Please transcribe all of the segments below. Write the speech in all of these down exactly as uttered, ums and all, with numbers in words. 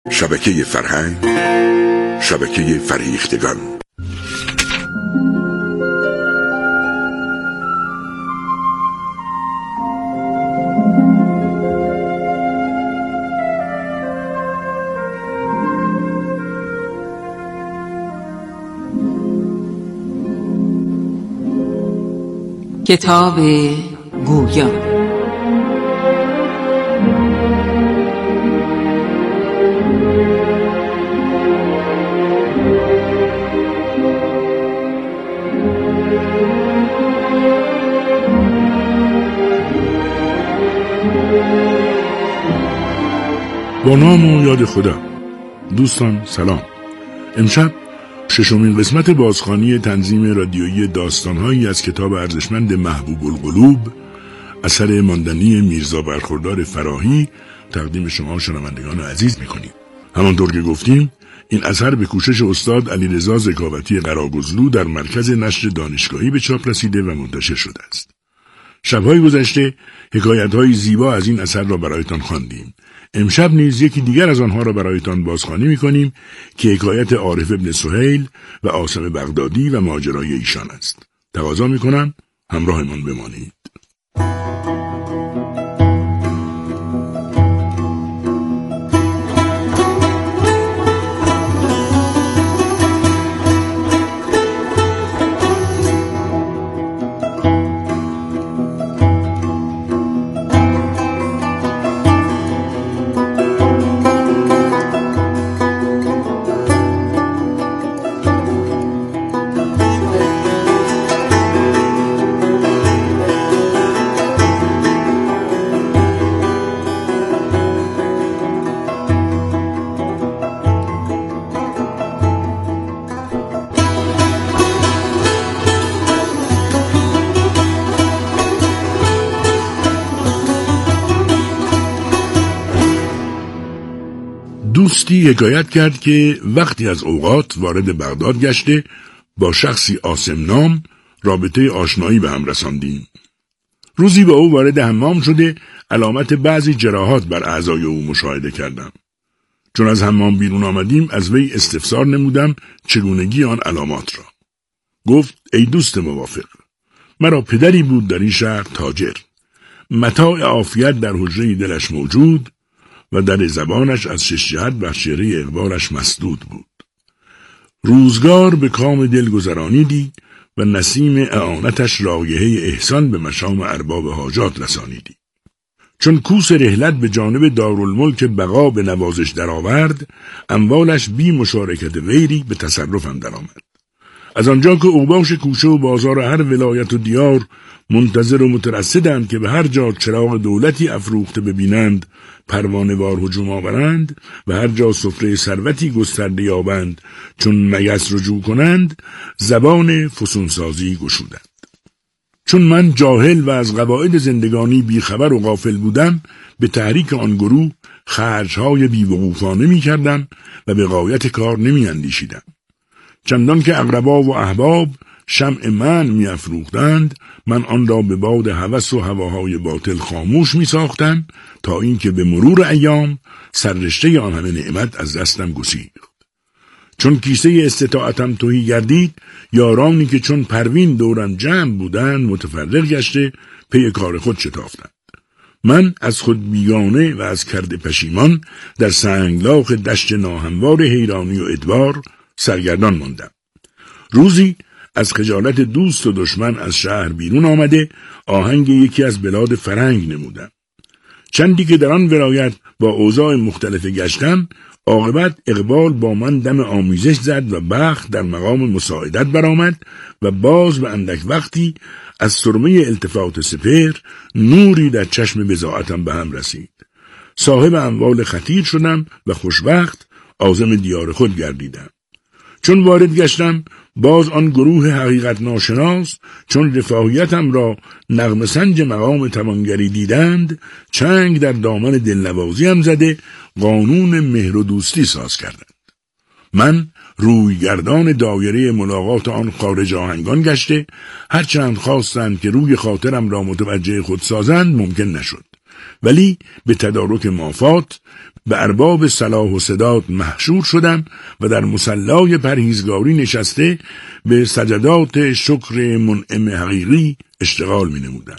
شبکه فرهنگ، شبکه فریختگان. کتاب گویا. با نام و یاد خدا. دوستان سلام. امشب ششمین قسمت بازخوانی تنظیم رادیویی داستان‌هایی از کتاب ارزشمند محبوب القلوب اثر ماندنی میرزا برخوردار فراهی تقدیم شما شنوندگان عزیز می‌کنیم. همانطور که گفتیم این اثر به کوشش استاد علیرضا ذکاوتی قراگزلو در مرکز نشر دانشگاهی به چاپ رسیده و منتشر شده است. شب‌های گذشته حکایت‌های زیبا از این اثر را برایتان خواندیم. امشب نیز یکی دیگر از آنها را برایتان بازخوانی می‌کنیم که حکایت عارف ابن سهیل و عاصم بغدادی و ماجرای ایشان است. تقاضا می‌کنم همراهمان بمانید. دوستی حکایت کرد که وقتی از اوقات وارد بغداد گشته با شخصی عاصم نام رابطه آشنایی به هم رساندیم. روزی با او وارد حمام شده علامت بعضی جراحات بر اعضای او مشاهده کردم. چون از حمام بیرون آمدیم از وی استفسار نمودم چگونگی آن علامات را. گفت ای دوست موافق، مرا پدری بود در این شهر تاجر. متاع عافیت در حجره دلش موجود و در زبانش از شش جهت بر شیره اقبالش مسدود بود. روزگار به کام دل گذرانیدی و نسیم اعانتش رایحه احسان به مشام ارباب حاجات رسانیدی. چون کوس رحلت به جانب دارالملک بقا به نوازش درآورد، اموالش بی مشارکت غیری به تصرفم درآمد. از آنجا که اوباش کوچه و بازار هر ولایت و دیار منتظر و مترصدند که به هر جا چراغ دولتی افروخته ببینند پروانه وار هجوم آورند و هر جا سفره ثروتی گسترده یابند چون میس رجوع کنند، زبان فسونسازی گشودند. چون من جاهل و از قواعد زندگانی بیخبر و غافل بودم، به تحریک آن گروه خرجهای بیوقوفانه می کردم و به غایت کار نمی اندیشیدم. چندان که اقربا و احباب شمع من می افروختند، من آن را به باد هوس و هواهای باطل خاموش می ساختم تا اینکه به مرور ایام سررشته آن همه نعمت از دستم گسیخت. چون کیسه استطاعتم تهی گردید، یارانی که چون پروین دورم جمع بودند متفرق گشته پی کار خود شتافتند. من از خود بیگانه و از کرده پشیمان در سنگلاخ دشت ناهموار حیرانی و ادبار سرگردان ماندم. روزی از خجالت دوست و دشمن از شهر بیرون آمده آهنگ یکی از بلاد فرنگ نمودم. چندی که در آن ولایت با اوضاع مختلف گشتم، عاقبت اقبال با من دم آمیزش زد و بخت در مقام مساعدت برآمد و باز به اندک وقتی از سرمه التفات سپهر نوری در چشم بضاعتم به هم رسید. صاحب اموال خطیر شدم و خوشبخت عازم دیار خود گردیدم. چون وارد گشتم، باز آن گروه حقیقت ناشناس چون رفاهیتم را نغمه سنج مقام توانگری دیدند، چنگ در دامن دلنوازیم زده قانون مهر و دوستی ساز کردند. من روی گردان دایره ملاقات آن خارج آهنگان گشته، هرچند خواستند که روی خاطرم را متوجه خود سازند ممکن نشد. ولی به تدارک مافات به ارباب صلاح و سداد محشور شدم و در مصلای پرهیزگاری نشسته به سجدات شکر منعم حقیقی اشتغال می نمودم.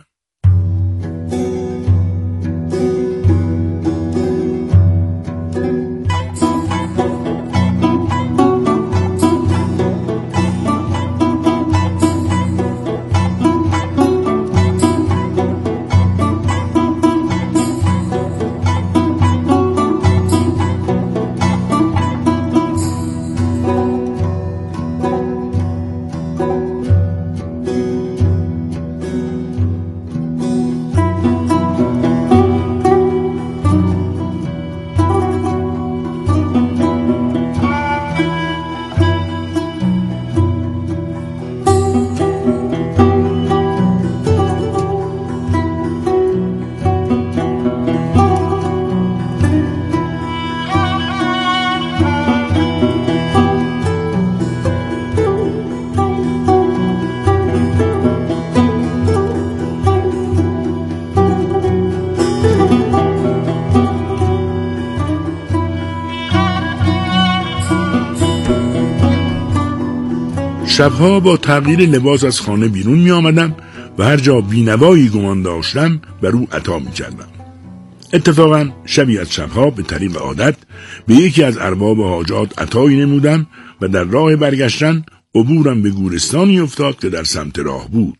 شبها با تغییر لباس از خانه بیرون می آمدم و هر جا بینوایی گمان داشتم بر او عطا می کردم. اتفاقا شبی از شبها به طریق عادت به یکی از ارباب حاجات عطایی نمودم و در راه برگشتن عبورم به گورستانی افتاد که در سمت راه بود.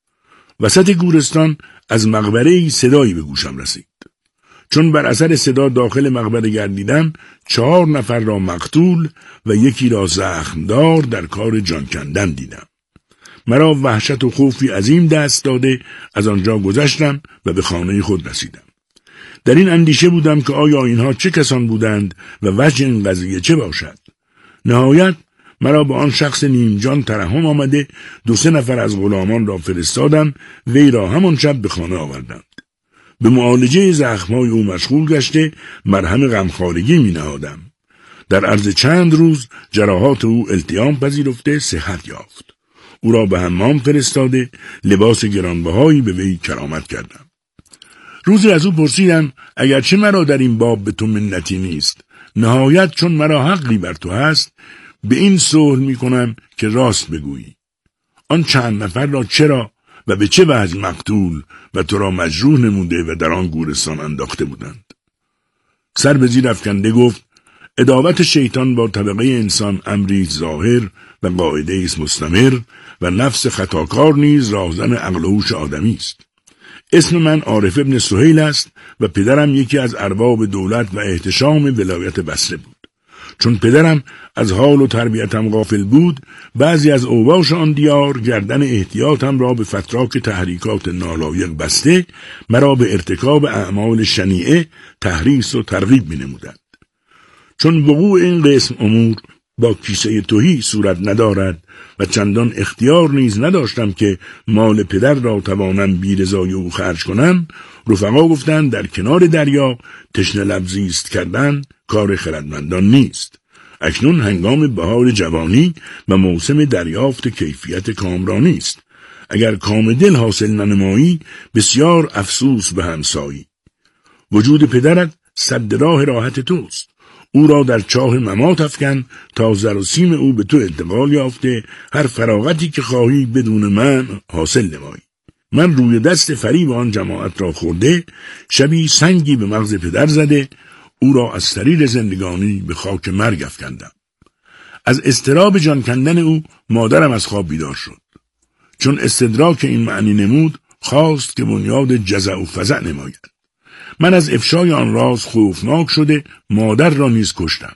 وسط گورستان از مقبره‌ای صدایی به گوشم رسید. چون بر اثر صدا داخل مقبره گردیدم، چهار نفر را مقتول و یکی را زخمدار در کار جان کندن دیدم. مرا وحشت و خوفی عظیم دست داده از آنجا گذشتم و به خانه خود رسیدم. در این اندیشه بودم که آیا اینها چه کسان بودند و وجه این قضیه چه باشد. نهایت مرا با آن شخص نیم جان ترحم آمده دو سه نفر از غلامان را فرستادم، وی را همان شب به خانه آوردند. به معالجه زخم‌های او مشغول گشته مرهم غمخوارگی می نهادم. در عرض چند روز جراحات او التیام پذیرفته صحت یافت. او را به حمام فرستاده لباس گرانبهایی به وی کرامت کردم. روزی از او پرسیدم اگرچه مرا در این باب به تو منتی نیست، نهایت چون مرا حقی بر تو هست به این صلح می کنم که راست بگویی. آن چند نفر را چرا و به چه وجه مقتول و تو را مجروح نموده و در آن گورستان انداخته بودند؟ سر به زیر افکنده گفت عداوت شیطان با طبقه انسان امری ظاهر و قاعده است مستمر و نفس خطاکار نیز راهزن عقل و هوش آدمی است. اسم من عارف ابن سهیل است و پدرم یکی از ارباب دولت و احتشام ولایت بصره بود. چون پدرم از حال و تربیتم غافل بود، بعضی از اوباش آن دیار گردن احتیاطم را به فتراک تحریکات نالایق بسته مرا به ارتکاب اعمال شنیعه تحریص و ترغیب می نمودند. چون وقوع این قسم امور با کیسه تهی صورت ندارد و چندان اختیار نیز نداشتم که مال پدر را توانم بی رضای او خرج کنم، رفقا گفتند در کنار دریا تشنه لب زیست کردن کار خردمندان نیست. اکنون هنگام بهار جوانی و موسم دریافت کیفیت کامرانی است. اگر کام دل حاصل ننمایی بسیار افسوس به همسایی. وجود پدرت سد راه راحت توست. او را در چاه ممات افکن تا زر و سیم او به تو انتقال یافته هر فراغتی که خواهی بدون من حاصل نمایی. من روی دست فریب آن جماعت را خورده، شبی سنگی به مغز پدر زده، او را از سریر زندگانی به خاک مرگ افکندم. از اضطراب جان کندن او مادرم از خواب بیدار شد. چون استدراک این معنی نمود، خواست که بنیاد جزع و فزع نماید. من از افشای آن راز خوفناک شده مادر را نیز کشتم.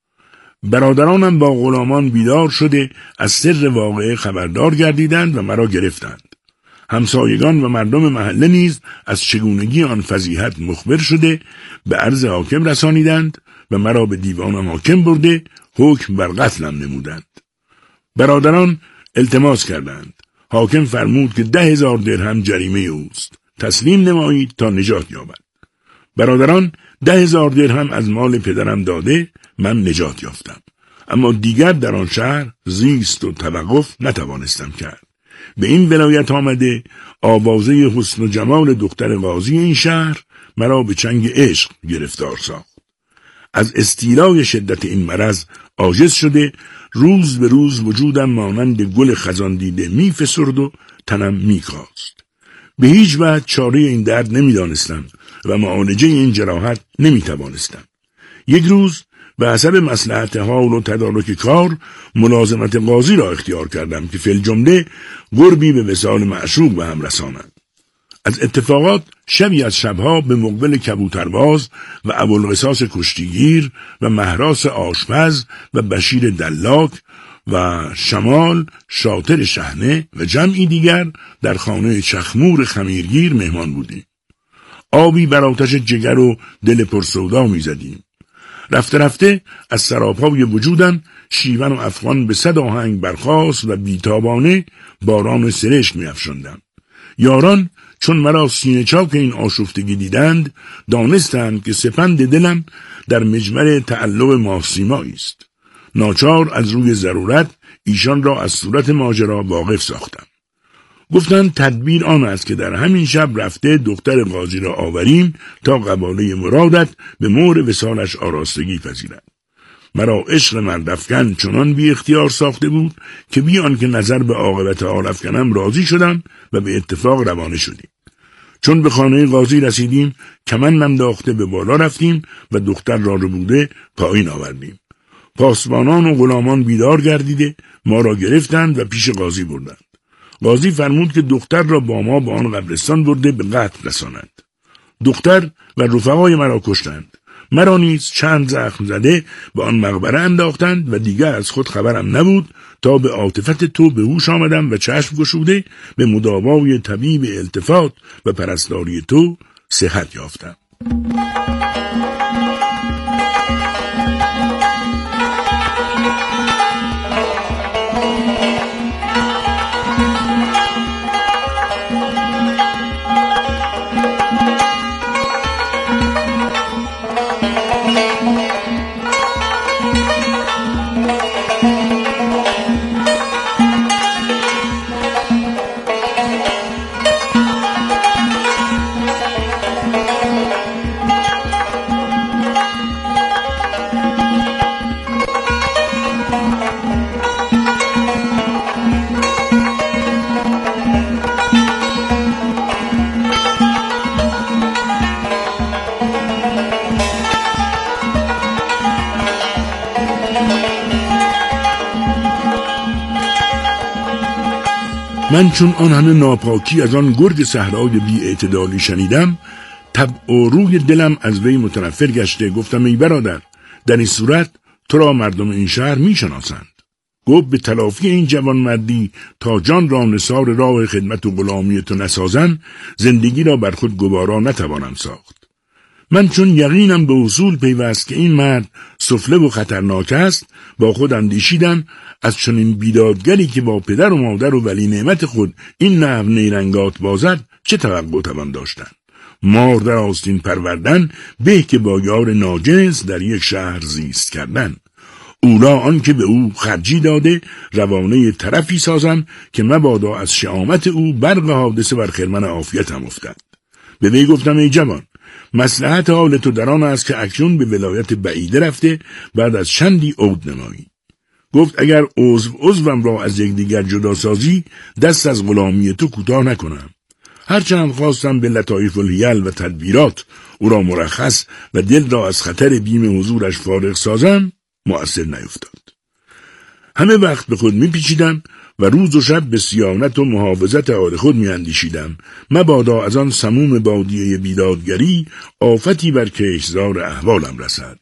برادرانم با غلامان بیدار شده از سر واقعه خبردار گردیدند و مرا گرفتند. همسایگان و مردم محله نیز از چگونگی آن فضیحت مخبر شده به عرض حاکم رسانیدند و مرا به دیوان حاکم برده حکم بر قتلم نمودند. برادران التماس کردند. حاکم فرمود که ده هزار درهم جریمه اوست. تسلیم نمایید تا نجات یابد. برادران ده هزار درهم از مال پدرم داده من نجات یافتم. اما دیگر در آن شهر زیست و توقف نتوانستم کرد. به این ولایت آمده آوازه حسن و جمال دختر قاضی این شهر مرا به چنگ عشق گرفتار ساخت. از استیلای شدت این مرض عاجز شده، روز به روز وجودم مانند گل خزان دیده می فسرد و تنم می کاست. به هیچ وجه چاره این درد نمی دانستم و معالجه این جراحت نمی توانستم. یک روز به حسب مصلحت حال و تدارک کار ملازمت قاضی را اختیار کردم که فی الجمله قربی به وصال معشوق به هم رساند. از اتفاقات شبی از شبها به مقبل کبوترباز و ابوالقصاص کشتیگیر و مهراس آشپز و بشیر دلاک و شمال شاطر شحنه و جمعی دیگر در خانه چخمور خمیرگیر مهمان بودیم. آبی بر آتش جگر و دل پرسودا می زدیم. رفته رفته از سراپای وجودم شیون و افغان به صد آهنگ برخاست و بیتابانه باران سرشک می افشاندم. یاران چون مرا سینه چاک این آشفتگی دیدند، دانستند که سپند دلم در مجمر تعلق ماسیمایی است. ناچار از روی ضرورت ایشان را از صورت ماجرا واقف ساختم. گفتند تدبیر آن است که در همین شب رفته دختر قاضی را آوریم تا قباله مرادت به مهر وصالش آراستگی پذیرد. مرا عشق مردافکن چنان بی اختیار ساخته بود که بی آنکه نظر به عاقبت حال افکنم راضی شدم و به اتفاق روانه شدیم. چون به خانه قاضی رسیدیم کمند انداخته به بالا رفتیم و دختر را ربوده پایین آوردیم. پاسبانان و غلامان بیدار گردیده ما را گرفتند و پیش قاضی بردند. قاضی فرمود که دختر را با ما به آن قبرستان برده به قتل رسانند. دختر و رفقای مرا کشتند. مرا نیز چند زخم زده به آن مقبره انداختند و دیگر از خود خبرم نبود تا به عاطفت تو به هوش آمدم و چشم گشوده به مداوای طبیب التفات و پرستاری تو صحت یافتم. من چون آن همه ناپاکی از آن گرگ صحرای بی اعتدالی شنیدم، طبع و روی دلم از وی متنفر گشته. گفتم ای برادر، در این صورت تو را مردم این شهر می شناسند. گفت به تلافی این جوان مردی تا جان را نثار راه خدمت و غلامی تو نسازن، زندگی را بر خود گوارا نتوانم ساخت. من چون یقینم به اصول پیوست که این مرد سفله و خطرناک است، با خود اندیشیدم از چنین بیدادگری که با پدر و مادر و ولی نعمت خود این نحو نیرنگات بازد چه توقع توان داشتن؟ مار در آستین پروردن به که با یار ناجنس در یک شهر زیست کردن. اولا آن که به او خرجی داده روانه طرفی سازم که مبادا از شهامت او برق حادثه بر خرمن عافیتم افتد. به وی گفتم ای جوان، مصلحت حال تو در آن است که اکنون به ولایت بعیده رفته بعد از چندی عود نمایی. گفت اگر عضو عضوم را از یکدیگر جدا سازی دست از غلامی تو کوتاه نکنم. هرچند خواستم به لطایف الحیل و تدبیرات او را مرخص و دل را از خطر بیم حضورش فارغ سازم، مؤثر نیفتاد. همه وقت به خود میپیچیدم و روز و شب به صیانت و محافظت حال خود میاندیشیدم، مبادا از آن سموم بادیه بیدادگری آفتی بر کشتزار احوالم رسد.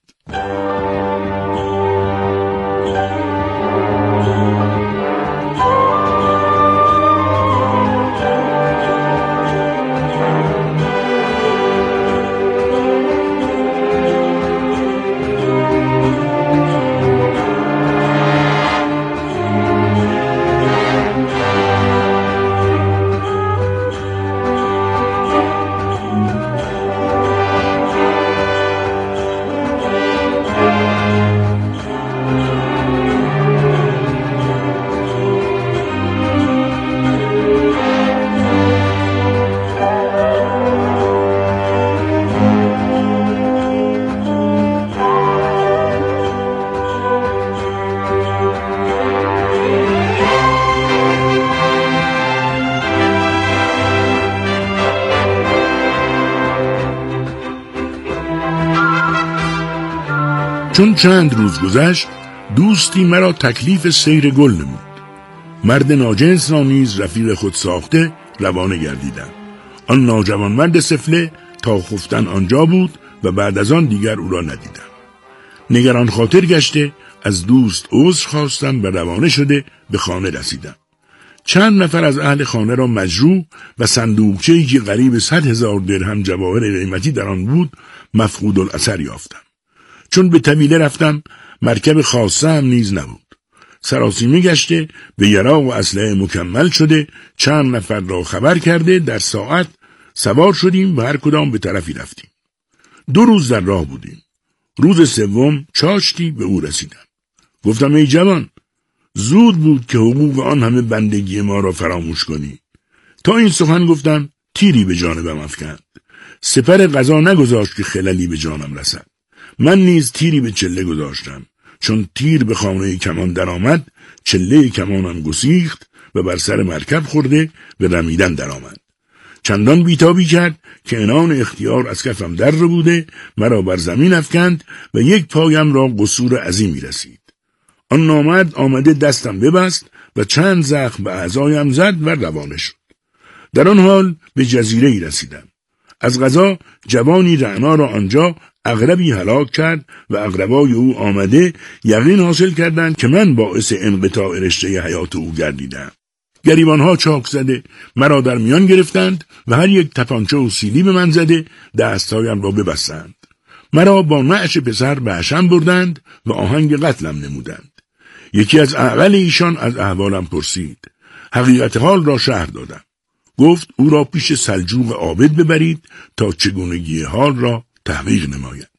چون چند روز گذشت دوستی مرا تکلیف سیر گل نمود. مرد ناجنس را نیز رفیق خود ساخته روانه گردیدم. آن ناجوان مرد سفله تا خفتن آنجا بود و بعد از آن دیگر او را ندیدم. نگران خاطر گشته از دوست عذر خواستم و روانه شده به خانه رسیدم. چند نفر از اهل خانه را مجروح و صندوقچه‌ای که قریب صد هزار درهم جواهر قیمتی در آن بود مفقود الاثر یافتم. چون به طویله رفتم مرکب خاصه هم نیز نبود. سراسیمه گشته به یراق و اسلحه مکمل شده چند نفر را خبر کرده در ساعت سوار شدیم و هر کدام به طرفی رفتیم. دو روز در راه بودیم. روز سوم چاشتی به او رسیدم. گفتم ای جوان، زود بود که حقوق آن همه بندگی ما را فراموش کنی. تا این سخن گفتم تیری به جانبم افکند. سپر قضا نگذاشت که خللی به جانم رسد. من نیز تیری به چله گذاشتم. چون تیر به خانه کمان در آمد، چله کمانم گسیخت و بر سر مرکب خورده به رمیدن در آمد. چندان بیتابی کرد که عنان اختیار از کفم در رو بوده، مرا بر زمین افکند و یک پایم را قصور عظیمی رسید. آن نامرد آمده دستم ببست و چند زخم به اعضایم زد و روانه شد. در آن حال به جزیره ای رسیدم. از قضا جوانی رعنا را آنجا عقربی هلاک کرد و عقربای او آمده یقین حاصل کردند که من باعث انقطاع رشته حیات او گردیدم. گریبانها چاک زده مرا در میان گرفتند و هر یک تپانچه و سیلی به من زده دستهایم را ببستند. مرا با نعش پسر به حشم بردند و آهنگ قتلم نمودند. یکی از اعقل ایشان از احوالم پرسید. حقیقت حال را شرح دادم. گفت او را پیش سلجوق عابد ببرید تا چگونگی حال را تحقیق نماید.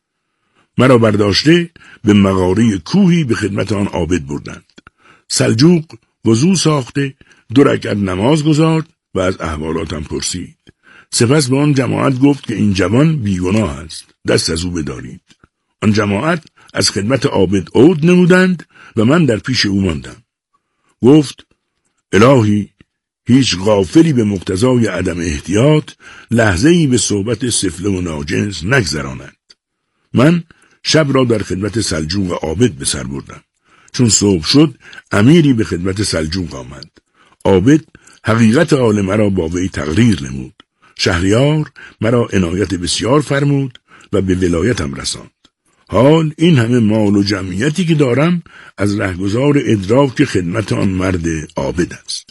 مرا برداشته به مغاره کوهی به خدمت آن عابد بردند. سلجوق وضو ساخته دو رکعت نماز گزارد و از احوالاتم پرسید. سپس به آن جماعت گفت که این جوان بیگناه است، دست از او بدارید. آن جماعت از خدمت عابد عود نمودند و من در پیش او ماندم. گفت الهی، هیچ غافلی به مقتضای عدم احتیاط لحظه‌ای به صحبت سفله و ناجنس نگذرانند. من شب را در خدمت سلجوق عابد به سر بردم. چون صبح شد امیری به خدمت سلجوق آمد. عابد حقیقت حال مرا با وی تقریر نمود. شهریار مرا عنایت بسیار فرمود و به ولایتم رساند. حال این همه مال و جمعیتی که دارم از رهگذار ادراک خدمت آن مرد عابد است.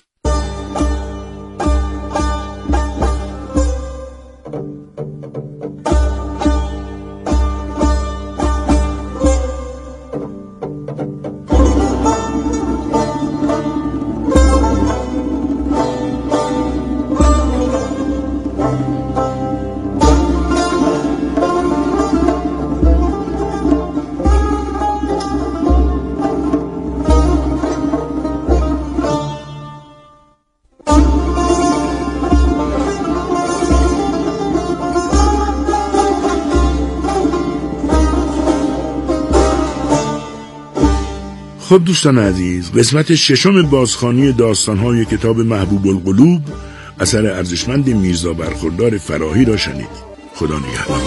خب دوستان عزیز، قسمت ششم بازخوانی داستان‌های کتاب محبوب القلوب اثر ارزشمند میرزا برخوردار فراهی را شنید. خدا نگهدار.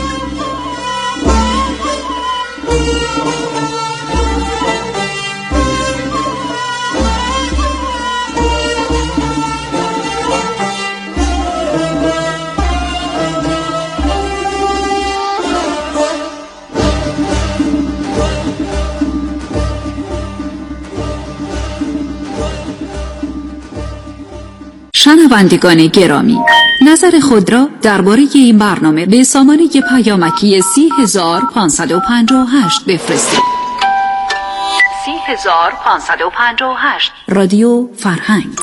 شنوندگان گرامی، نظر خود را درباره این برنامه به سامانه پیامکی سی هزار پانصد و پنجاه و هشت بفرستید. سی هزار پانصد و پنجاه و هشت رادیو فرهنگ.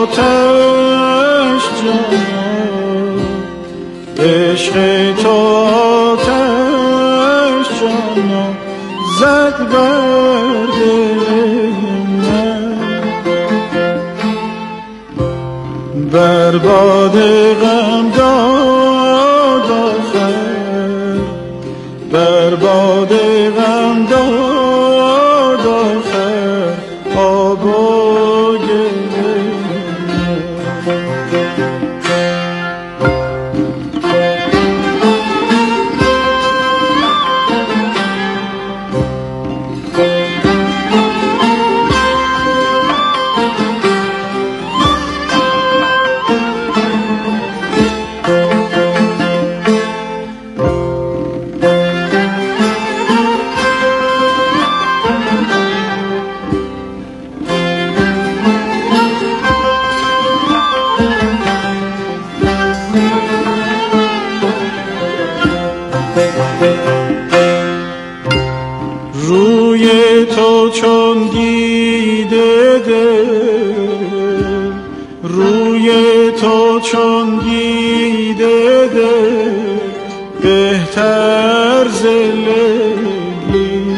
آتش جانا، عشق تو آتش جانا زد بر دل من. بر باد غم داد آخر، بر باد غم داد آخر آب و گل من. روی تو چون دیده دل، روی تو چون دیده دل بهتر ز لیلی.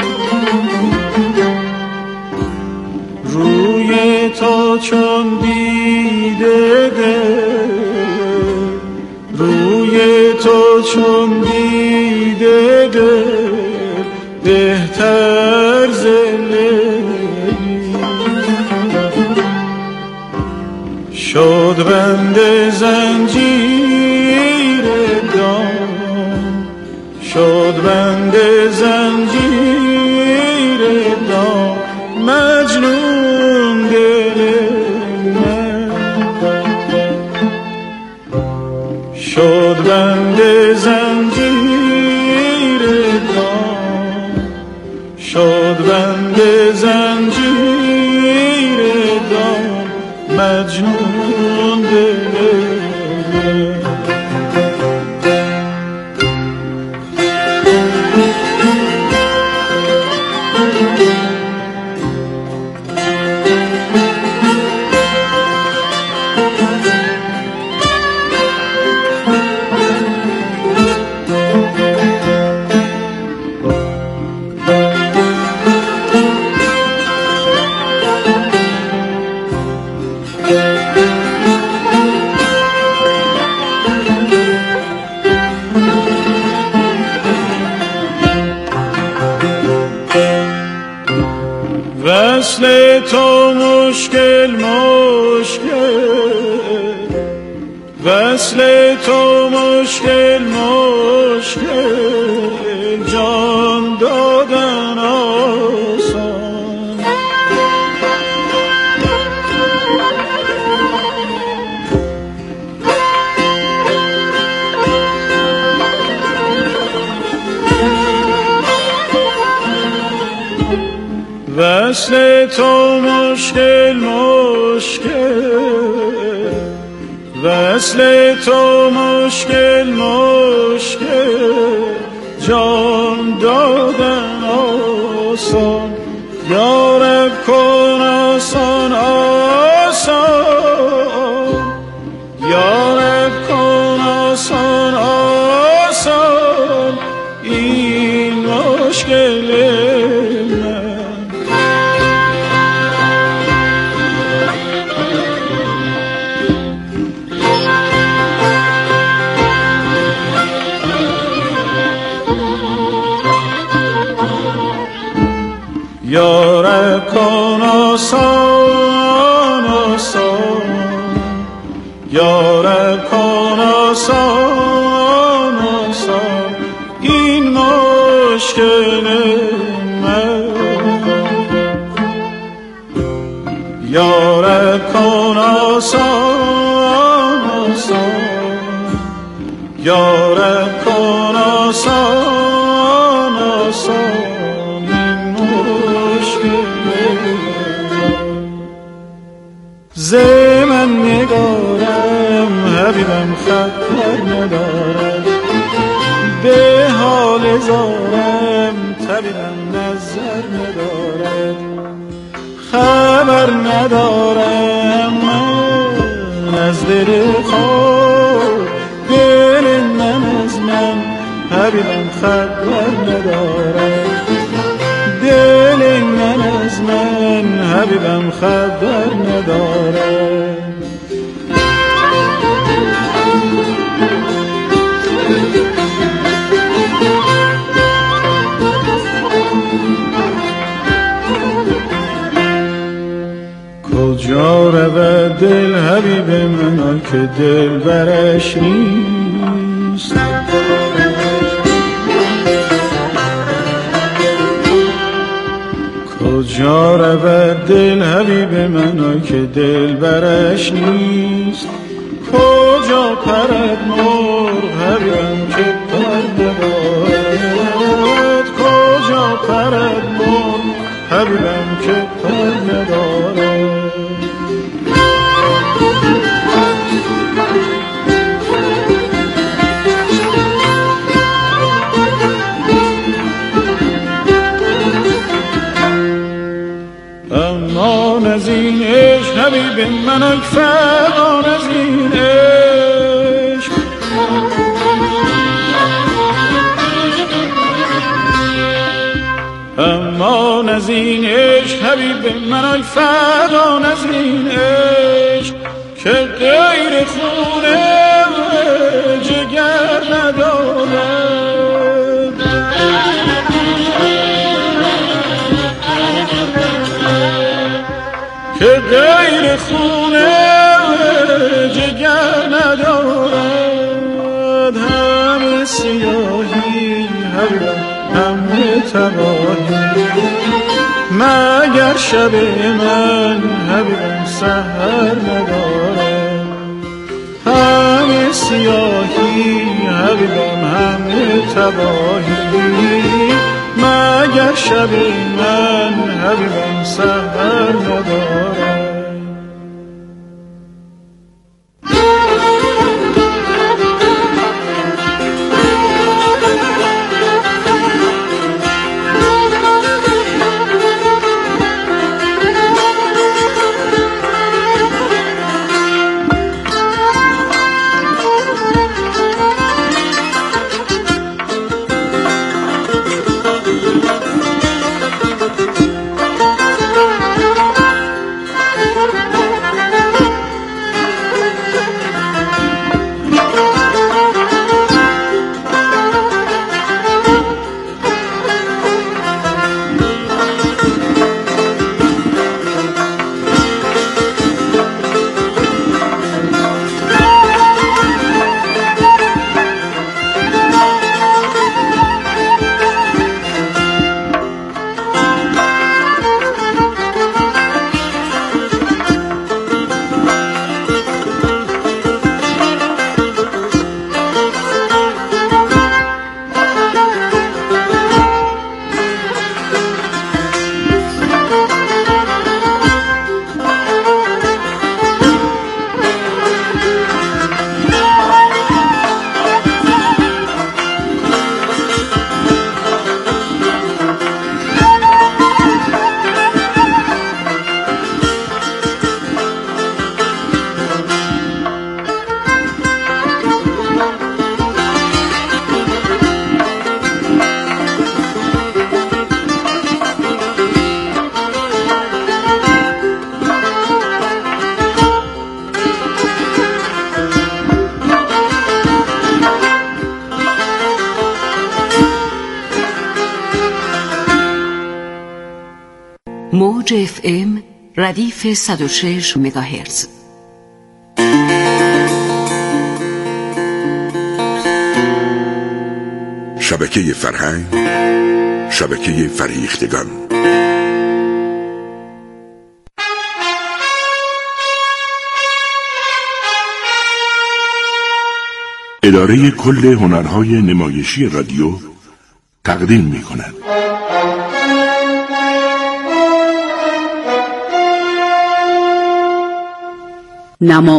روی تو چون دیده دل، روی تو چون دیده دل بهتر ز لیلی. شد بند زنجیر دام، شد بند زنجیر دام مجنون دل من. شد بند زنجیر دام، شد بند زنجیر دام مجنون دل من. وصل تو مشکل مشکل، وصل تو مشکل مشکل جان دادن آسان. وصل تو مشکل مشکل، وصل تو مشکل مشکل جان دادن آسان. یا رب کن آسان آسان، یا رب کن آسان آسان این مشکل من. یا رب کن آسان آسان، یا رب کن آسان آسان این مشکل من. یا رب کن آسان آسان، یا رب کن آسان آسان ز من نگارم حبیبم خبر ندارم، به حال زارم طبیبم نظر ندارد. خبر ندارم من از دل خود، دل من از من حبیبم خبر ندارد، دل من از من حبیبم خبر ندارد. کجا رود دل حبیب من که دل برش نیست، کجا رود دل حبیب من که دل برش نیست، کجا پرد مرغ حبیبم که پر ندارد، کجا پرد مرغ حبیبم که پر ندارد. امان از این عشق حبیب من ای فرمان از این عشق، امان از این عشق حبیب من ای فرمان از این عشق، که غیر خون جگر ندارد، که غیر خون جگر ندارد. همه سیاهی همه تباهی، مگر شب من حبیبم سحر ندارد. همه سیاهی حبیبم همه تباهی، مگر شب من حبیبم سحر ندارد. موج اف ام ردیف صد و شش مگاهرتز. شبکه فرهنگ، شبکه فریختگان. اداره کل هنرهای نمایشی رادیو تقدیم می کند. نما